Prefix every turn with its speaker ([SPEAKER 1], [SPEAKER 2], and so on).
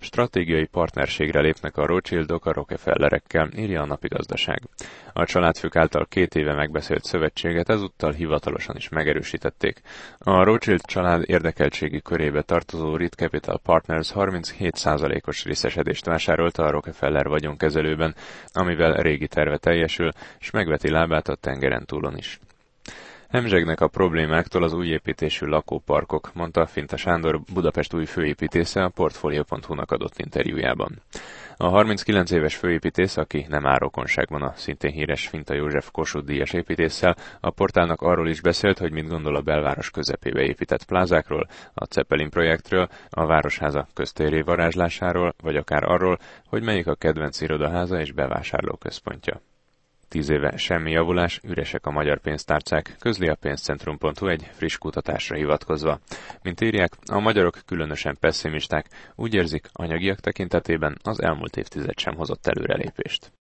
[SPEAKER 1] Stratégiai partnerségre lépnek a Rothschildok a Rockefellerekkel, írja a Napi Gazdaság. A családfők által 2 éve megbeszélt szövetséget ezúttal hivatalosan is megerősítették. A Rothschild család érdekeltségi körébe tartozó Reed Capital Partners 37%-os részesedést vásárolta a Rockefeller vagyonkezelőben, amivel régi terve teljesül, és megveti lábát a tengeren túlon is. Hemzsegnek a problémáktól az új építésű lakóparkok, mondta Finta Sándor, Budapest új főépítésze a Portfolio.hu-nak adott interjújában. A 39 éves főépítész, aki nem áll rokonságban a szintén híres Finta József Kossuth-díjas építéssel, a portálnak arról is beszélt, hogy mit gondol a belváros közepébe épített plázákról, a Zeppelin projektről, a Városháza köztéré varázslásáról, vagy akár arról, hogy melyik a kedvenc irodaháza és bevásárlóközpontja. 10 éve semmi javulás, üresek a magyar pénztárcák, közli a pénzcentrum.hu egy friss kutatásra hivatkozva. Mint írják, a magyarok különösen pesszimisták, úgy érzik, anyagiak tekintetében az elmúlt évtized sem hozott előrelépést.